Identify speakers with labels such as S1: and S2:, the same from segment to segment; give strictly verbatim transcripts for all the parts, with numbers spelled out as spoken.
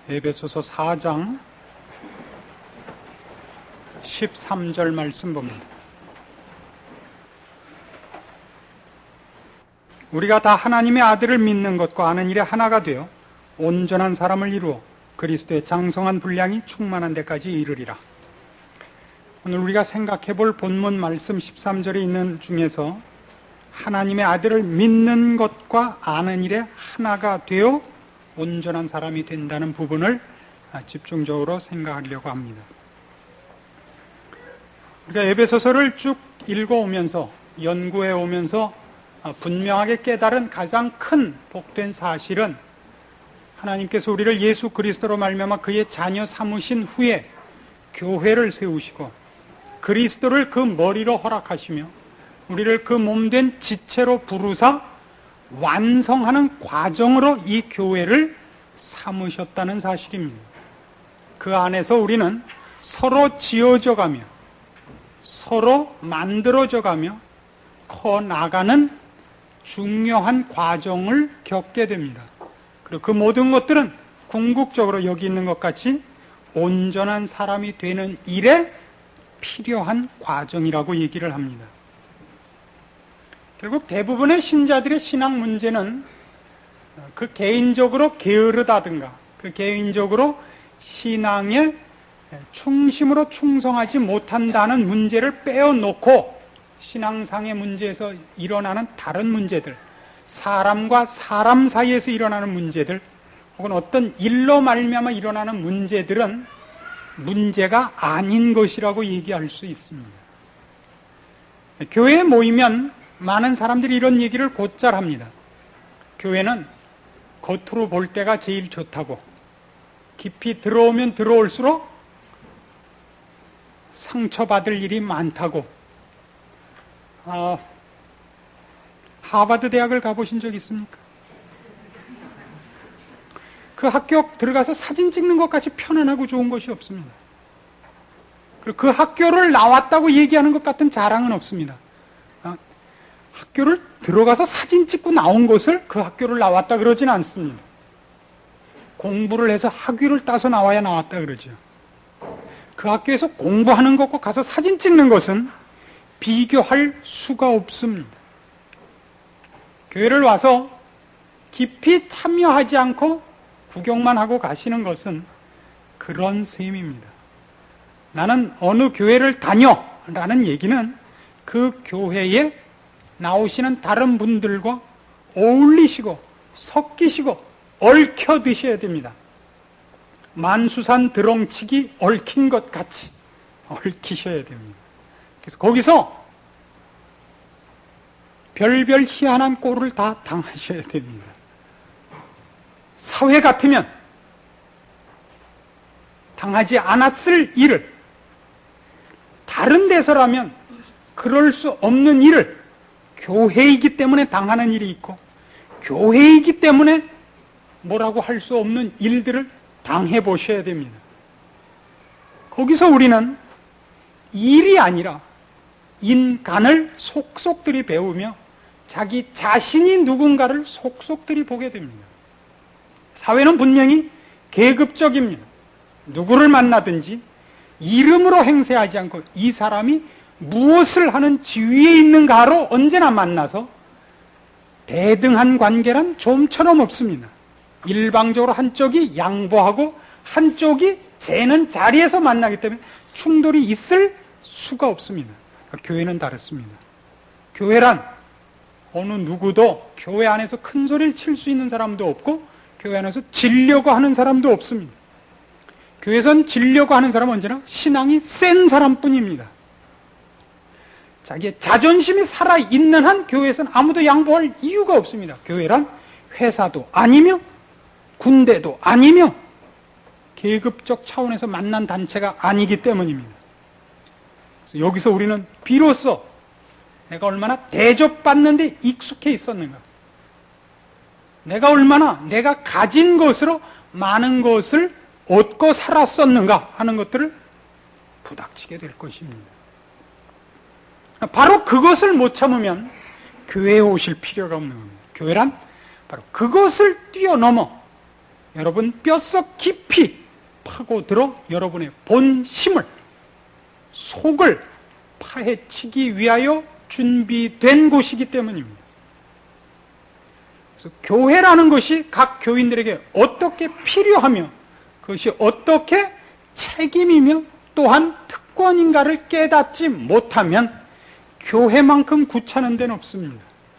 S1: 에베소서 사 장 십삼 절 말씀 봅니다. 우리가 다 하나님의 아들을 믿는 것과 아는 일에 하나가 되어 온전한 사람을 이루어 그리스도의 장성한 분량이 충만한 데까지 이르리라. 오늘 우리가 생각해 볼 본문 말씀 십삼 절에 있는 중에서 하나님의 아들을 믿는 것과 아는 일에 하나가 되어 온전한 사람이 된다는 부분을 집중적으로 생각하려고 합니다. 우리가 에베소서를 쭉 읽어오면서 연구해 오면서 분명하게 깨달은 가장 큰 복된 사실은 하나님께서 우리를 예수 그리스도로 말미암아 그의 자녀 삼으신 후에 교회를 세우시고 그리스도를 그 머리로 허락하시며 우리를 그 몸된 지체로 부르사 완성하는 과정으로 이 교회를 삼으셨다는 사실입니다. 그 안에서 우리는 서로 지어져 가며 서로 만들어져 가며 커 나가는 중요한 과정을 겪게 됩니다. 그리고 그 모든 것들은 궁극적으로 여기 있는 것 같이 온전한 사람이 되는 일에 필요한 과정이라고 얘기를 합니다. 결국 대부분의 신자들의 신앙 문제는 그 개인적으로 게으르다든가 그 개인적으로 신앙에 충심으로 충성하지 못한다는 문제를 빼어놓고 신앙상의 문제에서 일어나는 다른 문제들, 사람과 사람 사이에서 일어나는 문제들, 혹은 어떤 일로 말미암아 일어나는 문제들은 문제가 아닌 것이라고 얘기할 수 있습니다. 교회에 모이면 많은 사람들이 이런 얘기를 곧잘 합니다. 교회는 겉으로 볼 때가 제일 좋다고, 깊이 들어오면 들어올수록 상처받을 일이 많다고. 아, 하버드 대학을 가보신 적 있습니까? 그 학교 들어가서 사진 찍는 것까지 편안하고 좋은 것이 없습니다. 그리고 그 학교를 나왔다고 얘기하는 것 같은 자랑은 없습니다. 아, 학교를 들어가서 사진 찍고 나온 것을 그 학교를 나왔다 그러진 않습니다. 공부를 해서 학위를 따서 나와야 나왔다 그러죠. 그 학교에서 공부하는 것과 가서 사진 찍는 것은 비교할 수가 없습니다. 교회를 와서 깊이 참여하지 않고 구경만 하고 가시는 것은 그런 셈입니다. 나는 어느 교회를 다녀 라는 얘기는 그 교회에 나오시는 다른 분들과 어울리시고 섞이시고 얽혀 드셔야 됩니다. 만수산 드렁치기 얽힌 것 같이 얽히셔야 됩니다. 그래서 거기서 별별 희한한 꼴을 다 당하셔야 됩니다. 사회 같으면 당하지 않았을 일을, 다른 데서라면 그럴 수 없는 일을 교회이기 때문에 당하는 일이 있고, 교회이기 때문에 뭐라고 할 수 없는 일들을 당해보셔야 됩니다. 거기서 우리는 일이 아니라 인간을 속속들이 배우며 자기 자신이 누군가를 속속들이 보게 됩니다. 사회는 분명히 계급적입니다. 누구를 만나든지 이름으로 행세하지 않고 이 사람이 무엇을 하는 지위에 있는가로 언제나 만나서 대등한 관계란 좀처럼 없습니다. 일방적으로 한쪽이 양보하고 한쪽이 재는 자리에서 만나기 때문에 충돌이 있을 수가 없습니다. 교회는 다릅니다. 교회란 어느 누구도 교회 안에서 큰 소리를 칠 수 있는 사람도 없고 교회 안에서 지려고 하는 사람도 없습니다. 교회에선 지려고 하는 사람은 언제나 신앙이 센 사람뿐입니다. 자기의 자존심이 살아있는 한 교회에서는 아무도 양보할 이유가 없습니다. 교회란 회사도 아니며 군대도 아니며 계급적 차원에서 만난 단체가 아니기 때문입니다. 그래서 여기서 우리는 비로소 내가 얼마나 대접받는 데 익숙해 있었는가, 내가 얼마나 내가 가진 것으로 많은 것을 얻고 살았었는가 하는 것들을 부닥치게 될 것입니다. 바로 그것을 못 참으면 교회에 오실 필요가 없는 겁니다. 교회란 바로 그것을 뛰어넘어 여러분 뼛속 깊이 파고들어 여러분의 본심을, 속을 파헤치기 위하여 준비된 곳이기 때문입니다. 그래서 교회라는 것이 각 교인들에게 어떻게 필요하며 그것이 어떻게 책임이며 또한 특권인가를 깨닫지 못하면 교회만큼 구차한 데는 없습니다.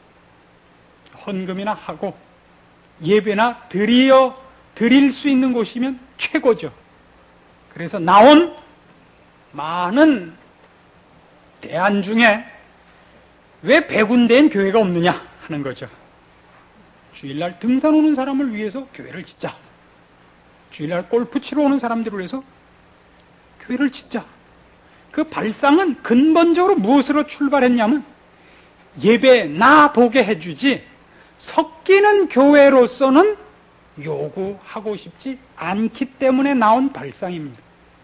S1: 헌금이나 하고 예배나 드리어 드릴 수 있는 곳이면 최고죠. 그래서 나온 많은 대안 중에 왜 백운대엔 교회가 없느냐 하는 거죠. 주일날 등산 오는 사람을 위해서 교회를 짓자. 주일날 골프 치러 오는 사람들을 위해서 교회를 짓자. 그 발상은 근본적으로 무엇으로 출발했냐면 예배 나 보게 해주지 섞이는 교회로서는 요구하고 싶지 않기 때문에 나온 발상입니다.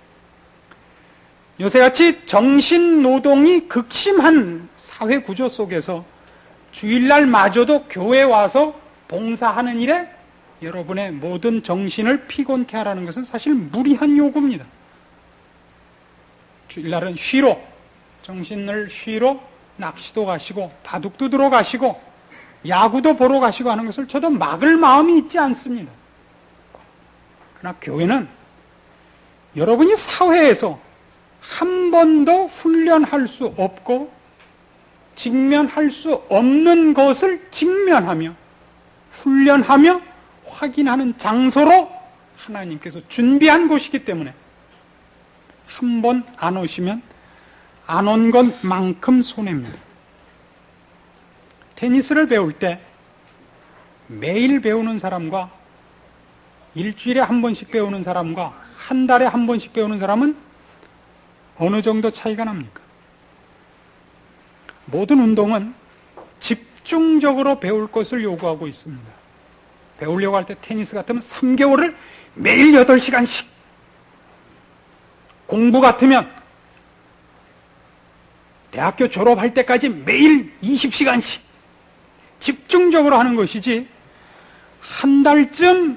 S1: 요새같이 정신노동이 극심한 사회 구조 속에서 주일날마저도 교회에 와서 봉사하는 일에 여러분의 모든 정신을 피곤케 하라는 것은 사실 무리한 요구입니다. 주일날은 쉬러, 정신을 쉬러 낚시도 가시고 바둑도 들어가시고 야구도 보러 가시고 하는 것을 저도 막을 마음이 있지 않습니다. 그러나 교회는 여러분이 사회에서 한 번도 훈련할 수 없고 직면할 수 없는 것을 직면하며 훈련하며 확인하는 장소로 하나님께서 준비한 곳이기 때문에 한 번 안 오시면 안 온 것만큼 손해입니다. 테니스를 배울 때 매일 배우는 사람과 일주일에 한 번씩 배우는 사람과 한 달에 한 번씩 배우는 사람은 어느 정도 차이가 납니까? 모든 운동은 집중적으로 배울 것을 요구하고 있습니다. 배우려고 할 때 테니스 같으면 삼 개월을 매일 여덟 시간씩, 공부 같으면 대학교 졸업할 때까지 매일 이십 시간씩 집중적으로 하는 것이지 한 달쯤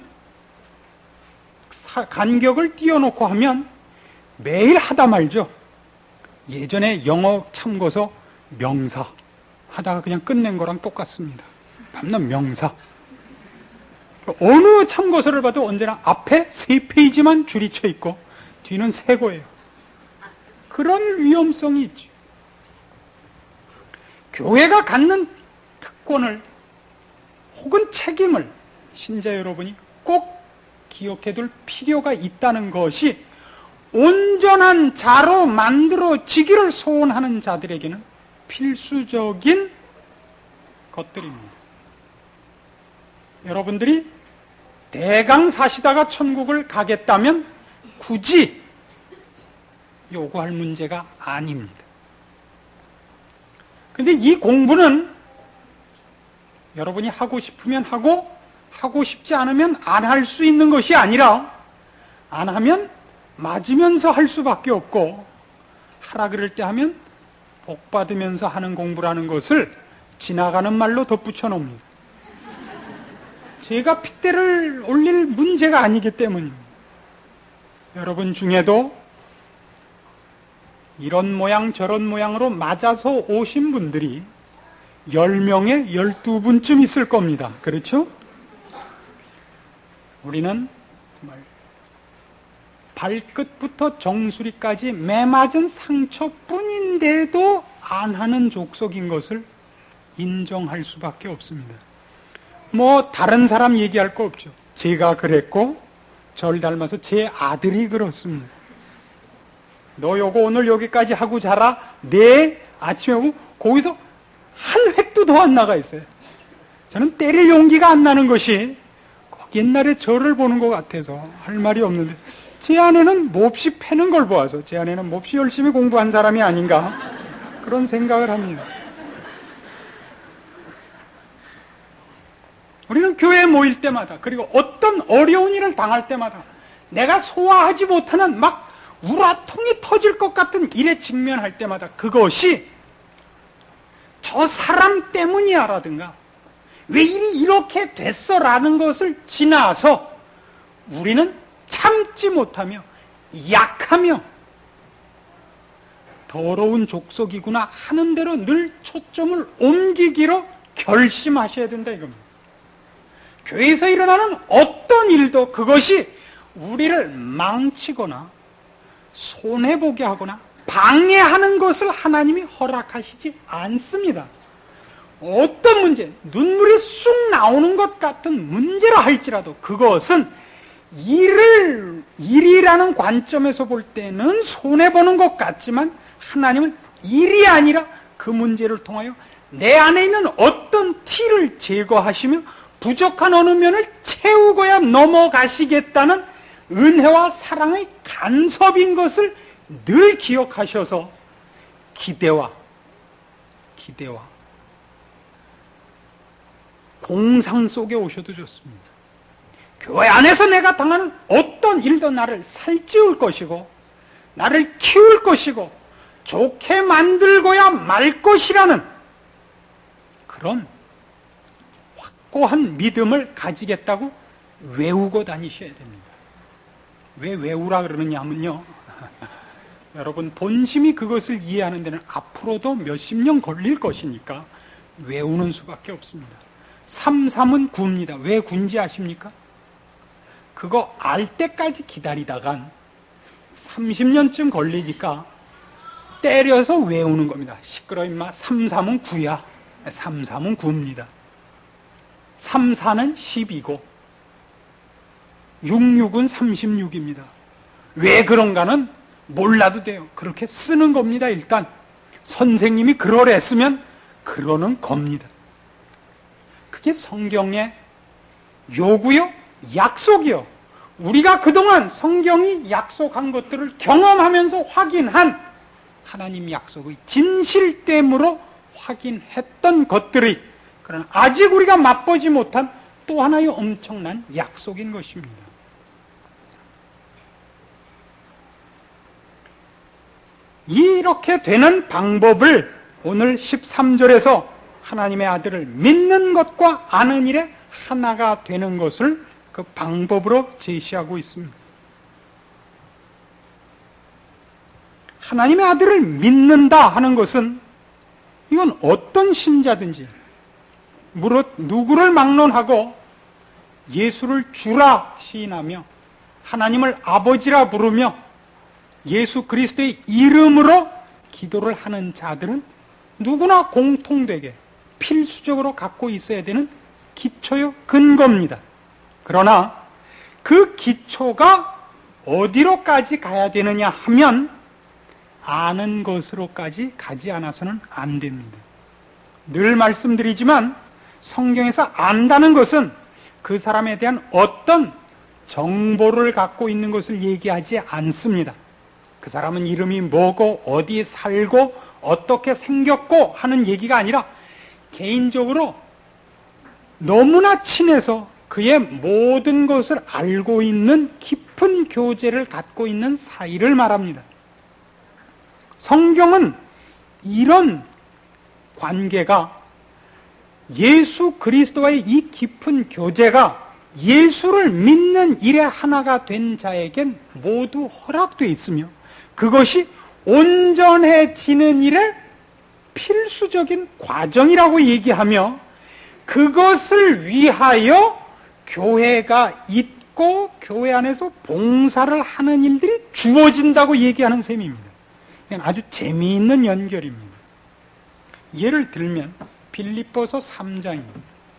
S1: 간격을 띄워놓고 하면 매일 하다 말죠. 예전에 영어 참고서 명사 하다가 그냥 끝낸 거랑 똑같습니다. 밤낮 명사. 어느 참고서를 봐도 언제나 앞에 세 페이지만 줄이 쳐 있고 뒤는 새 거예요. 그런 위험성이 있죠. 교회가 갖는 특권을 혹은 책임을 신자 여러분이 꼭 기억해둘 필요가 있다는 것이 온전한 자로 만들어지기를 소원하는 자들에게는 필수적인 것들입니다. 여러분들이 대강 사시다가 천국을 가겠다면 굳이 요구할 문제가 아닙니다. 그런데 이 공부는 여러분이 하고 싶으면 하고 하고 싶지 않으면 안 할 수 있는 것이 아니라 안 하면 맞으면서 할 수밖에 없고 하라 그럴 때 하면 복 받으면서 하는 공부라는 것을 지나가는 말로 덧붙여 놓습니다. 제가 핏대를 올릴 문제가 아니기 때문입니다. 여러분 중에도 이런 모양 저런 모양으로 맞아서 오신 분들이 열 명에 열두 분쯤 있을 겁니다. 그렇죠? 우리는 정말 발끝부터 정수리까지 매맞은 상처뿐인데도 안 하는 족속인 것을 인정할 수밖에 없습니다. 뭐 다른 사람 얘기할 거 없죠. 제가 그랬고 절 닮아서 제 아들이 그렇습니다. 너 요거 오늘 여기까지 하고 자라. 내일 아침에 오고 거기서 한 획도 더 안 나가 있어요. 저는 때릴 용기가 안 나는 것이 꼭 옛날에 저를 보는 것 같아서 할 말이 없는데 제 아내는 몹시 패는 걸 보아서 제 아내는 몹시 열심히 공부한 사람이 아닌가 그런 생각을 합니다. 우리는 교회에 모일 때마다 그리고 어떤 어려운 일을 당할 때마다 내가 소화하지 못하는 막 우라통이 터질 것 같은 일에 직면할 때마다 그것이 저 사람 때문이야 라든가 왜 일이 이렇게 됐어 라는 것을 지나서 우리는 참지 못하며 약하며 더러운 족속이구나 하는 대로 늘 초점을 옮기기로 결심하셔야 된다 이겁니다. 교회에서 일어나는 어떤 일도 그것이 우리를 망치거나 손해보게 하거나 방해하는 것을 하나님이 허락하시지 않습니다. 어떤 문제, 눈물이 쑥 나오는 것 같은 문제라 할지라도 그것은 일을, 일이라는 관점에서 볼 때는 손해보는 것 같지만 하나님은 일이 아니라 그 문제를 통하여 내 안에 있는 어떤 티를 제거하시며 부족한 어느 면을 채우고야 넘어가시겠다는 은혜와 사랑의 간섭인 것을 늘 기억하셔서 기대와 기대와 공상 속에 오셔도 좋습니다. 교회 안에서 내가 당하는 어떤 일도 나를 살찌울 것이고 나를 키울 것이고 좋게 만들고야 말 것이라는 그런 확고한 믿음을 가지겠다고 외우고 다니셔야 됩니다. 왜 외우라 그러느냐면요, 여러분 본심이 그것을 이해하는 데는 앞으로도 몇십 년 걸릴 것이니까 외우는 수밖에 없습니다. 삼삼은 구입니다. 왜 구인지 아십니까? 그거 알 때까지 기다리다간 삼십 년쯤 걸리니까 때려서 외우는 겁니다. 시끄러 임마, 삼삼은 구야. 삼삼은 구입니다. 삼사는 십이고 육육은 삼십육입니다. 왜 그런가는 몰라도 돼요. 그렇게 쓰는 겁니다. 일단 선생님이 그러랬으면 그러는 겁니다. 그게 성경의 요구요, 약속이요. 우리가 그동안 성경이 약속한 것들을 경험하면서 확인한 하나님 약속의 진실됨으로 확인했던 것들이, 그러나 아직 우리가 맛보지 못한 또 하나의 엄청난 약속인 것입니다. 이렇게 되는 방법을 오늘 십삼 절에서 하나님의 아들을 믿는 것과 아는 일에 하나가 되는 것을 그 방법으로 제시하고 있습니다. 하나님의 아들을 믿는다 하는 것은 이건 어떤 신자든지 무릇 누구를 막론하고 예수를 주라 시인하며 하나님을 아버지라 부르며 예수 그리스도의 이름으로 기도를 하는 자들은 누구나 공통되게 필수적으로 갖고 있어야 되는 기초요, 근거입니다. 그러나 그 기초가 어디로까지 가야 되느냐 하면 아는 것으로까지 가지 않아서는 안 됩니다. 늘 말씀드리지만 성경에서 안다는 것은 그 사람에 대한 어떤 정보를 갖고 있는 것을 얘기하지 않습니다. 그 사람은 이름이 뭐고 어디에 살고 어떻게 생겼고 하는 얘기가 아니라 개인적으로 너무나 친해서 그의 모든 것을 알고 있는 깊은 교제를 갖고 있는 사이를 말합니다. 성경은 이런 관계가, 예수 그리스도와의 이 깊은 교제가 예수를 믿는 일에 하나가 된 자에겐 모두 허락되어 있으며 그것이 온전해지는 일에 필수적인 과정이라고 얘기하며 그것을 위하여 교회가 있고 교회 안에서 봉사를 하는 일들이 주어진다고 얘기하는 셈입니다. 이건 아주 재미있는 연결입니다. 예를 들면 빌립보서 삼 장입니다.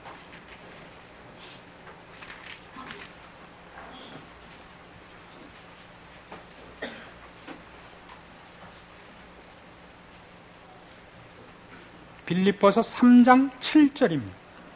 S1: 빌립보서 삼 장 칠 절입니다.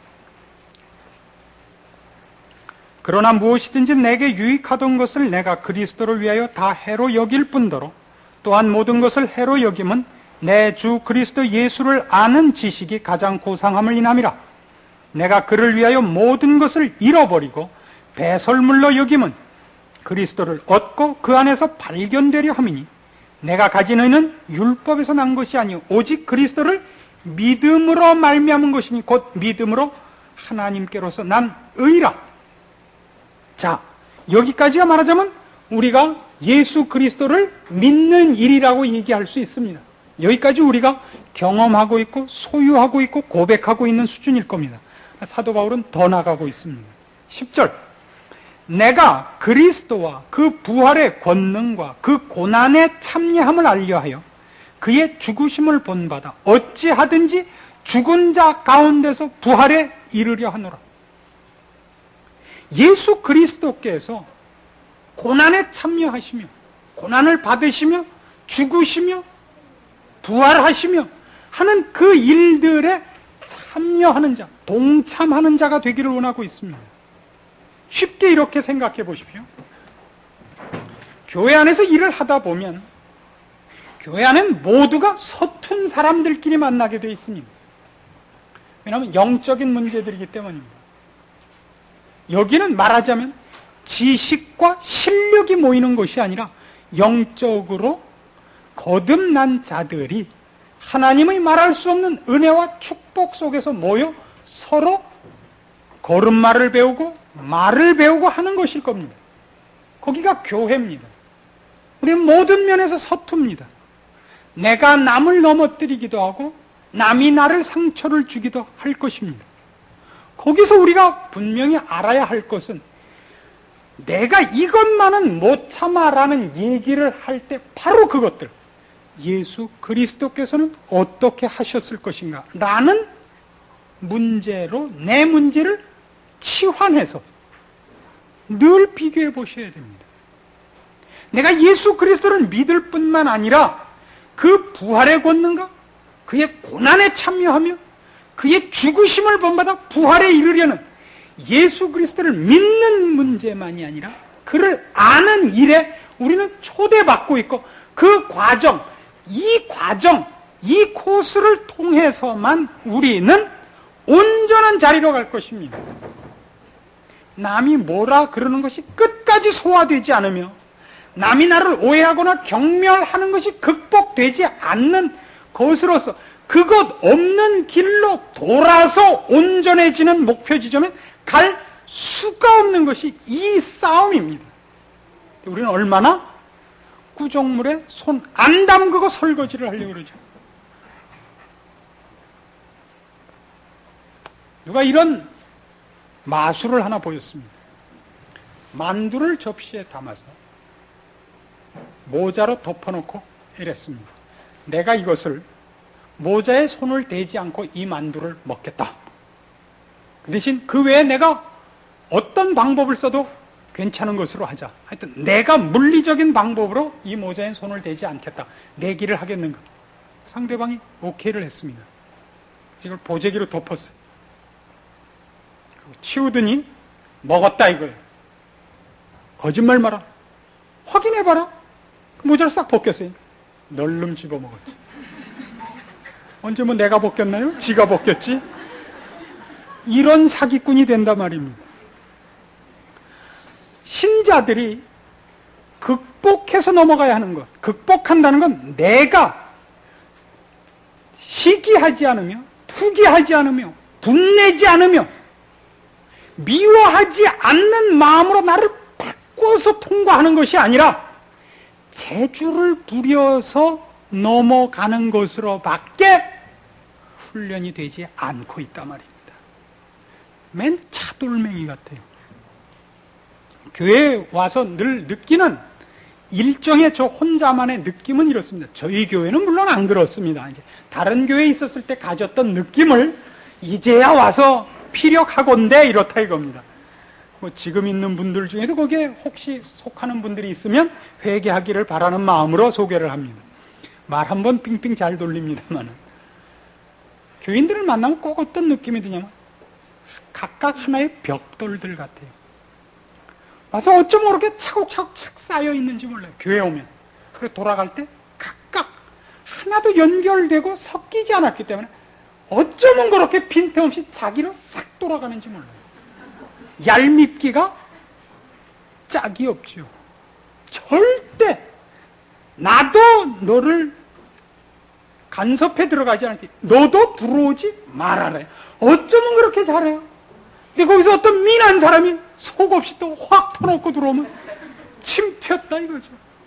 S1: 그러나 무엇이든지 내게 유익하던 것을 내가 그리스도를 위하여 다 해로 여길 뿐더러 또한 모든 것을 해로 여김은 내 주 그리스도 예수를 아는 지식이 가장 고상함을 인함이라. 내가 그를 위하여 모든 것을 잃어버리고 배설물로 여김은 그리스도를 얻고 그 안에서 발견되려 함이니 내가 가진 의는 율법에서 난 것이 아니요 오직 그리스도를 믿음으로 말미암은 것이니 곧 믿음으로 하나님께로서 난 의라. 자, 여기까지가 말하자면 우리가 예수 그리스도를 믿는 일이라고 얘기할 수 있습니다. 여기까지 우리가 경험하고 있고 소유하고 있고 고백하고 있는 수준일 겁니다. 사도 바울은 더 나가고 있습니다. 십 절, 내가 그리스도와 그 부활의 권능과 그 고난의 참여함을 알려하여 그의 죽으심을 본받아 어찌하든지 죽은 자 가운데서 부활에 이르려 하노라. 예수 그리스도께서 고난에 참여하시며 고난을 받으시며 죽으시며 부활하시며 하는 그 일들에 참여하는 자, 동참하는 자가 되기를 원하고 있습니다. 쉽게 이렇게 생각해 보십시오. 교회 안에서 일을 하다 보면 교회 안엔 모두가 서툰 사람들끼리 만나게 되어 있습니다. 왜냐하면 영적인 문제들이기 때문입니다. 여기는 말하자면 지식과 실력이 모이는 것이 아니라 영적으로 거듭난 자들이 하나님의 말할 수 없는 은혜와 축복 속에서 모여 서로 걸음마를 배우고 말을 배우고 하는 것일 겁니다. 거기가 교회입니다. 우리는 모든 면에서 서툽니다. 내가 남을 넘어뜨리기도 하고 남이 나를 상처를 주기도 할 것입니다. 거기서 우리가 분명히 알아야 할 것은 내가 이것만은 못 참아라는 얘기를 할 때 바로 그것들, 예수 그리스도께서는 어떻게 하셨을 것인가 라는 문제로 내 문제를 치환해서 늘 비교해 보셔야 됩니다. 내가 예수 그리스도를 믿을 뿐만 아니라 그 부활의 권능과 그의 고난에 참여하며 그의 죽으심을 본받아 부활에 이르려는 예수 그리스도를 믿는 문제만이 아니라 그를 아는 일에 우리는 초대받고 있고 그 과정, 이 과정, 이 코스를 통해서만 우리는 온전한 자리로 갈 것입니다. 남이 뭐라 그러는 것이 끝까지 소화되지 않으며 남이 나를 오해하거나 경멸하는 것이 극복되지 않는 것으로서 그것 없는 길로 돌아서 온전해지는 목표 지점에 갈 수가 없는 것이 이 싸움입니다. 우리는 얼마나 구정물에 손 안 담그고 설거지를 하려고 그러죠. 누가 이런 마술을 하나 보였습니다. 만두를 접시에 담아서 모자로 덮어놓고 이랬습니다. 내가 이것을 모자에 손을 대지 않고 이 만두를 먹겠다. 그 대신 그 외에 내가 어떤 방법을 써도 괜찮은 것으로 하자. 하여튼 내가 물리적인 방법으로 이 모자에 손을 대지 않겠다. 내기를 하겠는가. 상대방이 오케이를 했습니다. 이걸 보재기로 덮었어요. 치우더니 먹었다 이거예요. 거짓말 마라. 확인해봐라. 그 모자를 싹 벗겼어요. 널름 집어먹었지. 언제 뭐 내가 벗겼나요? 지가 벗겼지? 이런 사기꾼이 된단 말입니다. 신자들이 극복해서 넘어가야 하는 것, 극복한다는 건 내가 시기하지 않으며 투기하지 않으며 분내지 않으며 미워하지 않는 마음으로 나를 바꿔서 통과하는 것이 아니라 재주를 부려서 넘어가는 것으로밖에 훈련이 되지 않고 있단 말입니다. 맨 차돌맹이 같아요. 교회에 와서 늘 느끼는 일종의 저 혼자만의 느낌은 이렇습니다. 저희 교회는 물론 안 그렇습니다. 이제 다른 교회에 있었을 때 가졌던 느낌을 이제야 와서 피력하건대 이렇다 이겁니다. 뭐 지금 있는 분들 중에도 거기에 혹시 속하는 분들이 있으면 회개하기를 바라는 마음으로 소개를 합니다. 말 한번 빙빙 잘 돌립니다만 교인들을 만나면 꼭 어떤 느낌이 드냐면 각각 하나의 벽돌들 같아요. 와서 어쩜 그렇게 차곡차곡 착 쌓여 있는지 몰라요. 교회 오면. 그리고 돌아갈 때 각각 하나도 연결되고 섞이지 않았기 때문에 어쩌면 그렇게 빈틈없이 자기로 싹 돌아가는지 몰라요. 얄밉기가 짝이 없죠. 절대 나도 너를 간섭해 들어가지 않을게. 너도 들어오지 말아라. 어쩌면 그렇게 잘해요. 근데 거기서 어떤 미난 사람이 속 없이 또 확 터놓고 들어오면 침 튀었다 이거죠.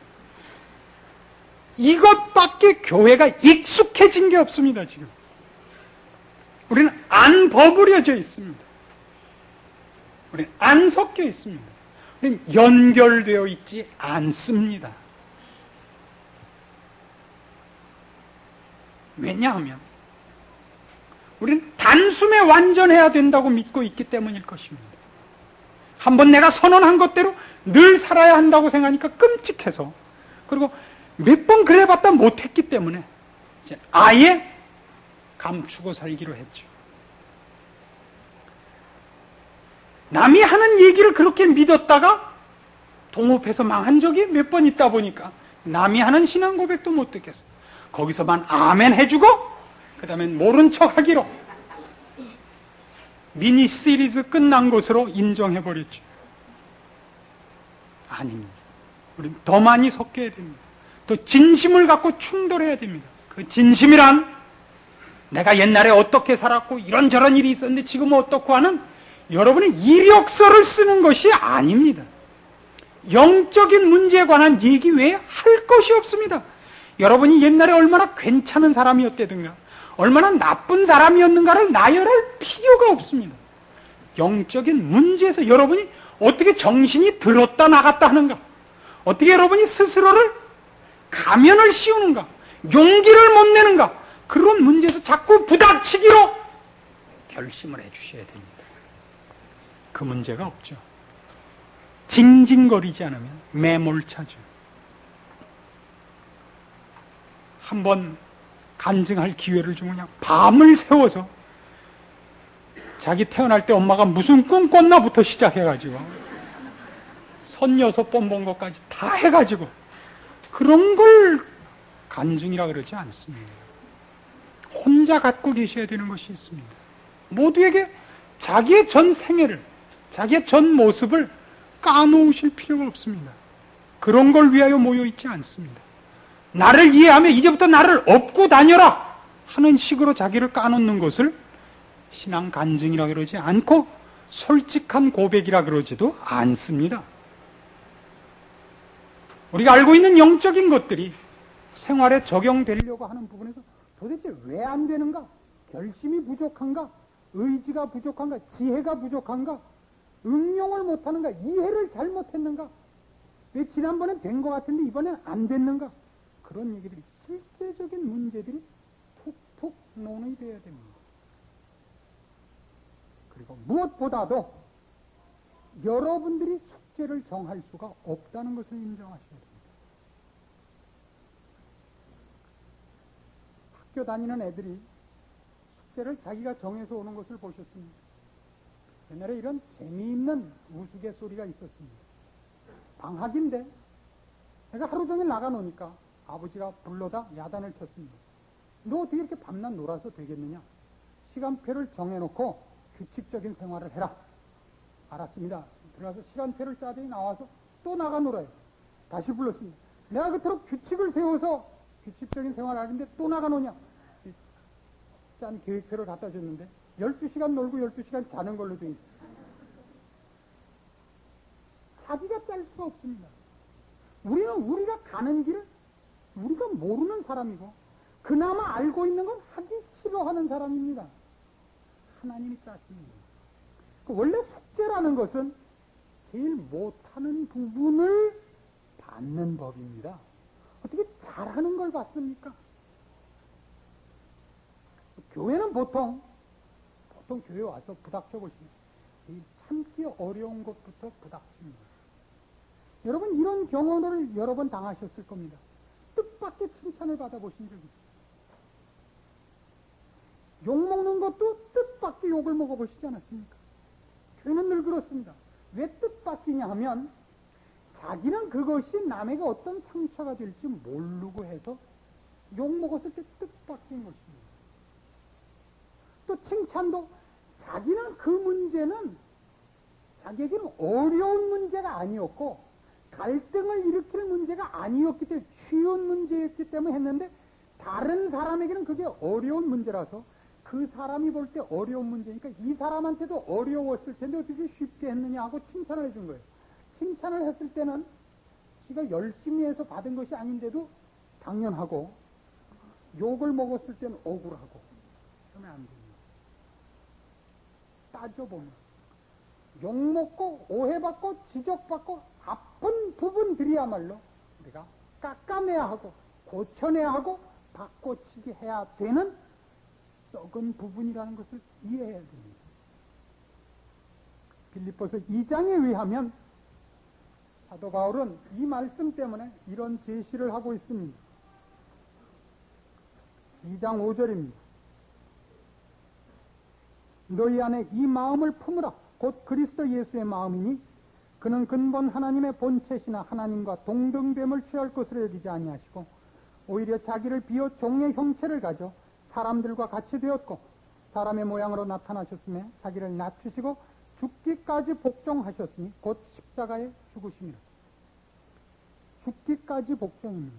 S1: 이것밖에 교회가 익숙해진 게 없습니다, 지금. 우리는 안 버무려져 있습니다. 우리는 안 섞여 있습니다. 우리는 연결되어 있지 않습니다. 왜냐하면 우리는 단숨에 완전해야 된다고 믿고 있기 때문일 것입니다. 한번 내가 선언한 것대로 늘 살아야 한다고 생각하니까 끔찍해서, 그리고 몇 번 그래봤다 못했기 때문에 이제 아예 감추고 살기로 했죠. 남이 하는 얘기를 그렇게 믿었다가 동업해서 망한 적이 몇 번 있다 보니까 남이 하는 신앙 고백도 못 듣겠어요. 거기서만 아멘 해주고 그 다음엔 모른 척 하기로 미니 시리즈 끝난 것으로 인정해버렸죠. 아닙니다. 우리는 더 많이 섞여야 됩니다. 또 진심을 갖고 충돌해야 됩니다. 그 진심이란 내가 옛날에 어떻게 살았고 이런저런 일이 있었는데 지금은 어떻고 하는 여러분의 이력서를 쓰는 것이 아닙니다. 영적인 문제에 관한 얘기 외에 할 것이 없습니다. 여러분이 옛날에 얼마나 괜찮은 사람이었다든가 얼마나 나쁜 사람이었는가를 나열할 필요가 없습니다. 영적인 문제에서 여러분이 어떻게 정신이 들었다 나갔다 하는가, 어떻게 여러분이 스스로를 가면을 씌우는가, 용기를 못 내는가, 그런 문제에서 자꾸 부닥치기로 결심을 해주셔야 됩니다. 그 문제가 없죠. 징징거리지 않으면 매몰차죠. 한번 간증할 기회를 주면 그냥 밤을 새워서 자기 태어날 때 엄마가 무슨 꿈 꿨나부터 시작해가지고 선 여섯 번 본 것까지 다 해가지고 그런 걸 간증이라 그러지 않습니다. 혼자 갖고 계셔야 되는 것이 있습니다. 모두에게 자기의 전 생애를, 자기의 전 모습을 까놓으실 필요가 없습니다. 그런 걸 위하여 모여있지 않습니다. 나를 이해하며 이제부터 나를 업고 다녀라 하는 식으로 자기를 까놓는 것을 신앙 간증이라 그러지 않고 솔직한 고백이라 그러지도 않습니다. 우리가 알고 있는 영적인 것들이 생활에 적용되려고 하는 부분에서 도대체 왜 안 되는가? 결심이 부족한가? 의지가 부족한가? 지혜가 부족한가? 응용을 못하는가? 이해를 잘못했는가? 왜 지난번엔 된 것 같은데 이번엔 안 됐는가? 그런 얘기들이, 실제적인 문제들이 툭툭 논의되어야 됩니다. 그리고 무엇보다도 여러분들이 숙제를 정할 수가 없다는 것을 인정하셔야 됩니다. 학교 다니는 애들이 숙제를 자기가 정해서 오는 것을 보셨습니다. 옛날에 이런 재미있는 우스갯소리가 있었습니다. 방학인데 내가 하루 종일 나가 노니까 아버지가 불러다 야단을 쳤습니다. 너 어떻게 이렇게 밤낮 놀아서 되겠느냐? 시간표를 정해놓고 규칙적인 생활을 해라. 알았습니다. 들어가서 시간표를 짜더니 나와서 또 나가 놀아요. 다시 불렀습니다. 내가 그토록 규칙을 세워서 규칙적인 생활을 하는데 또 나가 노냐? 짠 계획표를 갖다 줬는데 열두 시간 놀고 열두 시간 자는 걸로 돼 있어요. 자기가 짤 수가 없습니다. 우리는 우리가 가는 길을 우리가 모르는 사람이고 그나마 알고 있는 건 하기 싫어하는 사람입니다. 하나님이 짜십니다. 원래 숙제라는 것은 제일 못하는 부분을 받는 법입니다. 어떻게 잘하는 걸 받습니까? 교회는 보통 보통 교회 와서 부닥쳐 보시면 제일 참기 어려운 것부터 부닥칩니다. 여러분 이런 경험을 여러 번 당하셨을 겁니다. 뜻밖의 칭찬을 받아보신 적이 있어요. 욕먹는 것도 뜻밖의 욕을 먹어보시지 않았습니까? 교회는 늘 그렇습니다. 왜 뜻밖이냐 하면 자기는 그것이 남에게 어떤 상처가 될지 모르고 해서 욕먹었을 때 뜻밖인 것입니다. 또 칭찬도 자기는 그 문제는 자기에게는 어려운 문제가 아니었고 갈등을 일으킬 문제가 아니었기 때문에 쉬운 문제였기 때문에 했는데 다른 사람에게는 그게 어려운 문제라서
S2: 그 사람이 볼 때 어려운 문제니까 이 사람한테도 어려웠을 텐데 어떻게 쉽게 했느냐 하고 칭찬을 해준 거예요. 칭찬을 했을 때는 지가 열심히 해서 받은 것이 아닌데도 당연하고, 욕을 먹었을 때는 억울하고, 그러면 안 됩니다. 따져보면 욕먹고 오해받고 지적받고 아픈 부분들이야말로 우리가 깎아내야 하고 고쳐내야 하고 바꿔치기 해야 되는 썩은 부분이라는 것을 이해해야 됩니다. 빌립보서 이 장에 의하면 사도 바울은 이 말씀 때문에 이런 제시를 하고 있습니다. 이 장 오 절입니다. 너희 안에 이 마음을 품으라. 곧 그리스도 예수의 마음이니 그는 근본 하나님의 본체시나 하나님과 동등됨을 취할 것으로 여기지 아니하시고 오히려 자기를 비워 종의 형체를 가져 사람들과 같이 되었고 사람의 모양으로 나타나셨으며 자기를 낮추시고 죽기까지 복종하셨으니 곧 십자가에 죽으심이라. 죽기까지 복종입니다.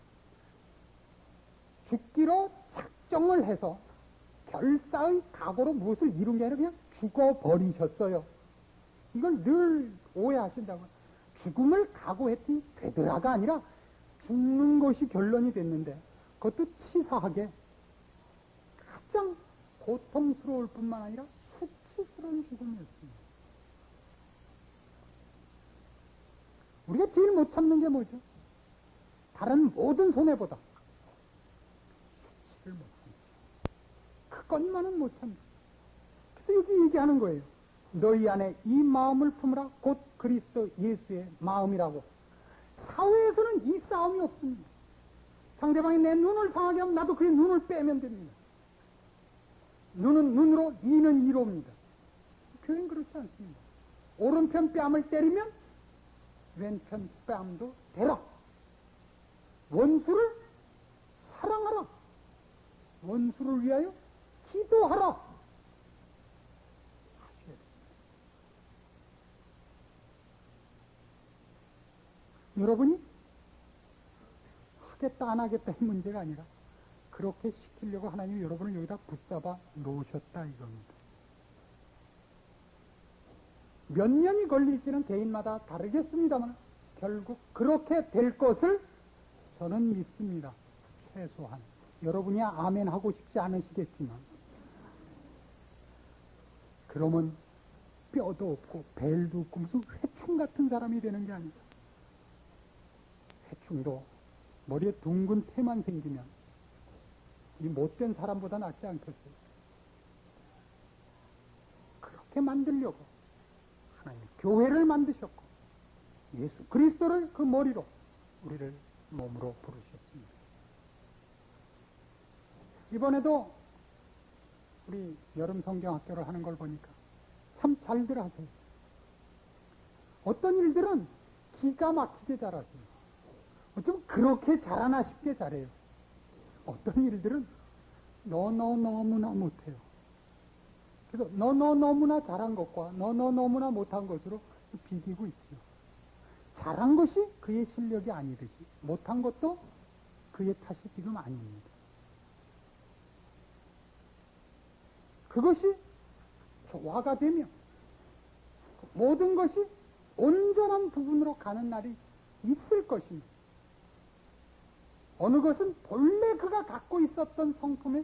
S2: 죽기로 작정을 해서 결사의 각오로 무엇을 이룬 게 아니라 그냥 죽어버리셨어요. 이걸 늘 오해하신다고. 죽음을 각오했더니 되더라가 아니라 죽는 것이 결론이 됐는데 그것도 치사하게 가장 고통스러울 뿐만 아니라 수치스러운 죽음이었습니다. 우리가 제일 못 참는 게 뭐죠? 다른 모든 손해보다 수치를 못 참죠. 그것만은 못 참죠. 그래서 여기 얘기하는 거예요. 너희 안에 이 마음을 품으라. 곧 그리스도 예수의 마음이라고. 사회에서는 이 싸움이 없습니다. 상대방이 내 눈을 상하게 하면 나도 그의 눈을 빼면 됩니다. 눈은 눈으로, 이는 이로입니다. 교회는 그렇지 않습니다. 오른편 뺨을 때리면 왼편 뺨도 대라. 원수를 사랑하라. 원수를 위하여 기도하라. 여러분이 하겠다 안 하겠다의 문제가 아니라 그렇게 시키려고 하나님이 여러분을 여기다 붙잡아 놓으셨다 이겁니다. 몇 년이 걸릴지는 개인마다 다르겠습니다만 결국 그렇게 될 것을 저는 믿습니다. 최소한. 여러분이 아멘 하고 싶지 않으시겠지만 그러면 뼈도 없고 벨도 없고 무슨 회충 같은 사람이 되는 게 아니다. 회충도 머리에 둥근 태만 생기면 이 못된 사람보다 낫지 않겠어요? 그렇게 만들려고 하나님 교회를 만드셨고 예수 그리스도를 그 머리로 우리를 몸으로 부르셨습니다. 이번에도 우리 여름 성경학교를 하는 걸 보니까 참 잘들 하세요. 어떤 일들은 기가 막히게 잘하세요. 어쩌면 그렇게 잘하나 싶게 잘해요. 어떤 일들은 너너너무나 못해요. 그래서 너너너무나 잘한 것과 너너너무나 못한 것으로 비기고 있지요. 잘한 것이 그의 실력이 아니듯이 못한 것도 그의 탓이 지금 아닙니다. 그것이 조화가 되면 모든 것이 온전한 부분으로 가는 날이 있을 것입니다. 어느 것은 본래 그가 갖고 있었던 성품에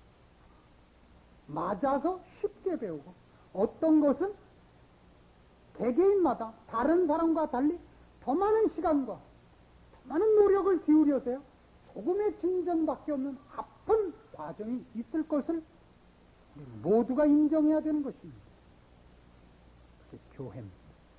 S2: 맞아서 쉽게 배우고 어떤 것은 개개인마다 다른 사람과 달리 더 많은 시간과 더 많은 노력을 기울여서요 조금의 진전밖에 없는 아픈 과정이 있을 것을 모두가 인정해야 되는 것입니다. 그게 교회입니다.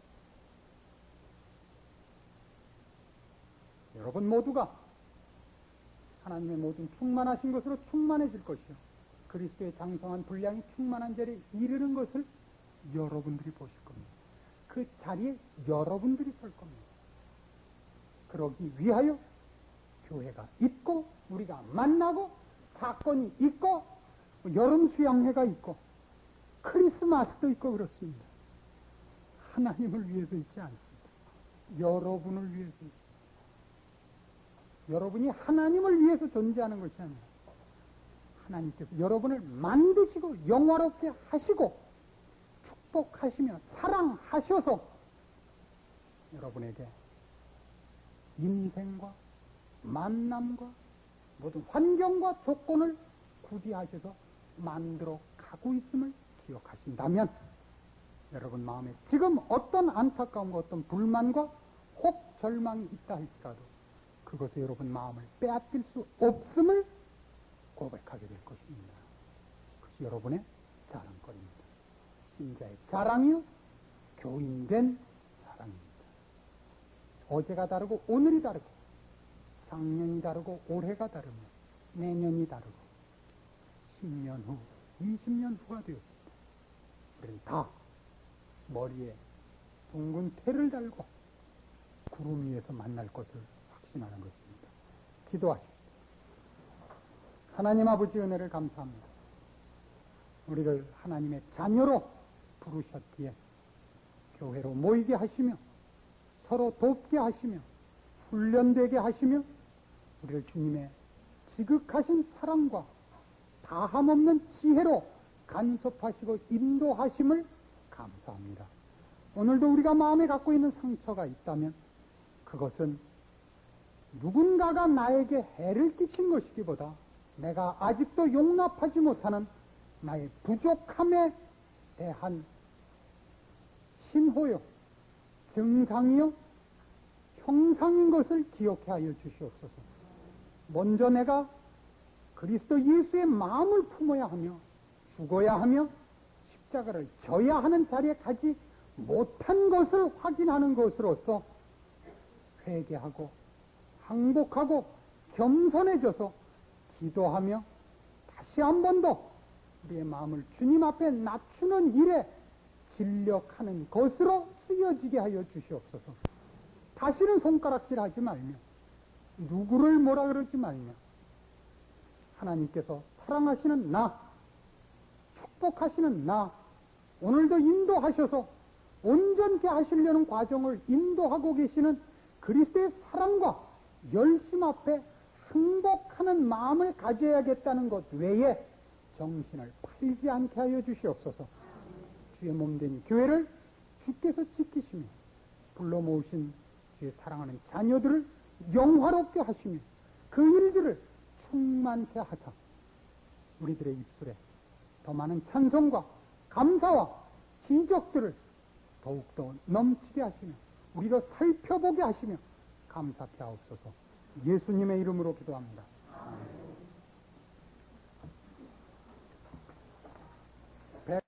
S2: 여러분 모두가 하나님의 모든 충만하신 것으로 충만해질 것이요 그리스도의 장성한 분량이 충만한 자리에 이르는 것을 여러분들이 보실 겁니다. 그 자리에 여러분들이 설 겁니다. 그러기 위하여 교회가 있고 우리가 만나고 사건이 있고 여름 수양회가 있고 크리스마스도 있고 그렇습니다. 하나님을 위해서 있지 않습니다. 여러분을 위해서 있습니다. 여러분이 하나님을 위해서 존재하는 것이 아니라 하나님께서 여러분을 만드시고 영화롭게 하시고 축복하시며 사랑하셔서 여러분에게 인생과 만남과 모든 환경과 조건을 구비하셔서 만들어 가고 있음을 기억하신다면 여러분 마음에 지금 어떤 안타까움과 어떤 불만과 혹 절망이 있다 할지라도 그것에 여러분 마음을 빼앗길 수 없음을 고백하게 될 것입니다. 그것이 여러분의 자랑거리입니다. 신자의 자랑이요 교인된 자랑입니다. 어제가 다르고 오늘이 다르고 작년이 다르고 올해가 다르며 내년이 다르고 십 년 후, 이십 년 후가 되었습니다. 우리는 다 머리에 둥근 태를 달고 구름 위에서 만날 것을 확신하는 것입니다. 기도하십시오. 하나님 아버지 은혜를 감사합니다. 우리를 하나님의 자녀로 부르셨기에 교회로 모이게 하시며 서로 돕게 하시며 훈련되게 하시며 우리를 주님의 지극하신 사랑과 다함없는 지혜로 간섭하시고 인도하심을 감사합니다. 오늘도 우리가 마음에 갖고 있는 상처가 있다면 그것은 누군가가 나에게 해를 끼친 것이기보다 내가 아직도 용납하지 못하는 나의 부족함에 대한 신호요, 증상이요, 형상인 것을 기억해 하여 주시옵소서. 먼저 내가 그리스도 예수의 마음을 품어야 하며 죽어야 하며 십자가를 져야 하는 자리에 가지 못한 것을 확인하는 것으로서 회개하고 항복하고 겸손해져서 기도하며 다시 한 번 더 우리의 마음을 주님 앞에 낮추는 일에 진력하는 것으로 쓰여지게 하여 주시옵소서. 다시는 손가락질하지 말며 누구를 뭐라 그러지 말며 하나님께서 사랑하시는 나, 축복하시는 나, 오늘도 인도하셔서 온전케 하시려는 과정을 인도하고 계시는 그리스도의 사랑과 열심 앞에 항복하는 마음을 가져야겠다는 것 외에 정신을 팔지 않게 하여 주시옵소서. 주의 몸된 교회를 주께서 지키시며 불러 모으신 주의 사랑하는 자녀들을 영화롭게 하시며 그 일들을 충만케 하사 우리들의 입술에 더 많은 찬송과 감사와 기적들을 더욱더 넘치게 하시며 우리가 살펴보게 하시며 감사케 하옵소서. 예수님의 이름으로 기도합니다.